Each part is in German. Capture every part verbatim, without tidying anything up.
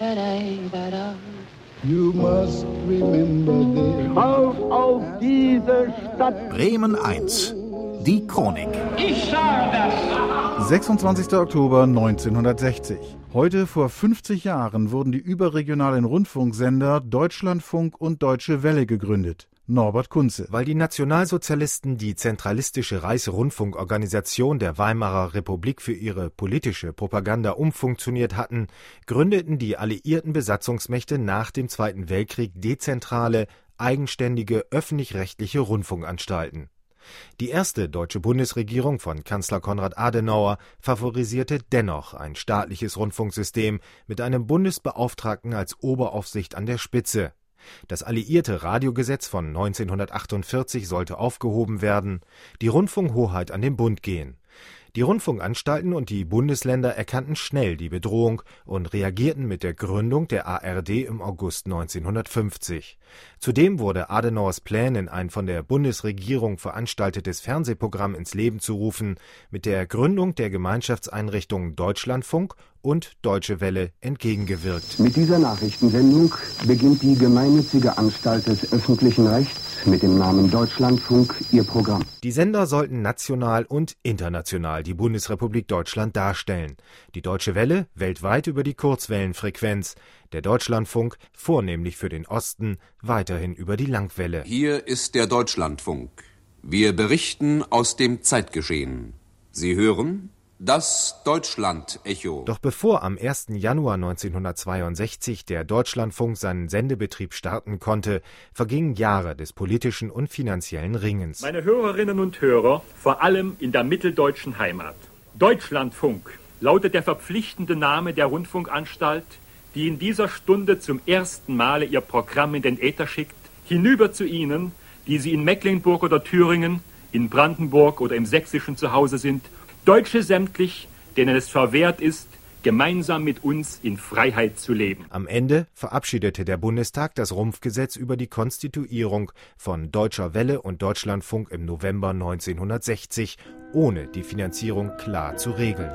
You must remember this. Auf, auf diese Stadt! Bremen eins. Die Chronik. Ich sage das! sechsundzwanzigster Oktober neunzehnhundertsechzig. Heute vor fünfzig Jahren wurden die überregionalen Rundfunksender Deutschlandfunk und Deutsche Welle gegründet. Norbert Kunze. Weil die Nationalsozialisten die zentralistische Reichsrundfunkorganisation der Weimarer Republik für ihre politische Propaganda umfunktioniert hatten, gründeten die alliierten Besatzungsmächte nach dem Zweiten Weltkrieg dezentrale, eigenständige, öffentlich-rechtliche Rundfunkanstalten. Die erste deutsche Bundesregierung von Kanzler Konrad Adenauer favorisierte dennoch ein staatliches Rundfunksystem mit einem Bundesbeauftragten als Oberaufsicht an der Spitze. Das alliierte Radiogesetz von neunzehnhundertachtundvierzig sollte aufgehoben werden, die Rundfunkhoheit an den Bund gehen. Die Rundfunkanstalten und die Bundesländer erkannten schnell die Bedrohung und reagierten mit der Gründung der A R D im August neunzehnhundertfünfzig. Zudem wurde Adenauers Plänen, ein von der Bundesregierung veranstaltetes Fernsehprogramm ins Leben zu rufen, mit der Gründung der Gemeinschaftseinrichtungen Deutschlandfunk und Deutsche Welle entgegengewirkt. Mit dieser Nachrichtensendung beginnt die gemeinnützige Anstalt des öffentlichen Rechts mit dem Namen Deutschlandfunk ihr Programm. Die Sender sollten national und international die Bundesrepublik Deutschland darstellen. Die Deutsche Welle weltweit über die Kurzwellenfrequenz, der Deutschlandfunk vornehmlich für den Osten weiterhin über die Langwelle. Hier ist der Deutschlandfunk. Wir berichten aus dem Zeitgeschehen. Sie hören das Deutschland-Echo. Doch bevor am ersten Januar neunzehnhundertzweiundsechzig der Deutschlandfunk seinen Sendebetrieb starten konnte, vergingen Jahre des politischen und finanziellen Ringens. Meine Hörerinnen und Hörer, vor allem in der mitteldeutschen Heimat. Deutschlandfunk lautet der verpflichtende Name der Rundfunkanstalt, die in dieser Stunde zum ersten Male ihr Programm in den Äther schickt, hinüber zu Ihnen, die Sie in Mecklenburg oder Thüringen, in Brandenburg oder im Sächsischen zu Hause sind, Deutsche sämtlich, denen es verwehrt ist, gemeinsam mit uns in Freiheit zu leben. Am Ende verabschiedete der Bundestag das Rumpfgesetz über die Konstituierung von Deutscher Welle und Deutschlandfunk im November neunzehnhundertsechzig, ohne die Finanzierung klar zu regeln.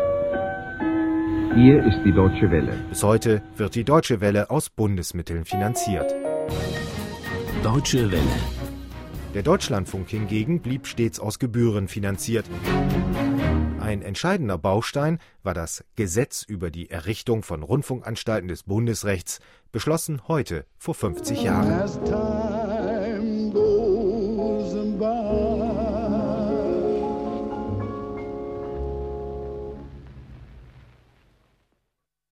Hier ist die Deutsche Welle. Bis heute wird die Deutsche Welle aus Bundesmitteln finanziert. Deutsche Welle. Der Deutschlandfunk hingegen blieb stets aus Gebühren finanziert. Ein entscheidender Baustein war das Gesetz über die Errichtung von Rundfunkanstalten des Bundesrechts, beschlossen heute vor fünfzig Jahren.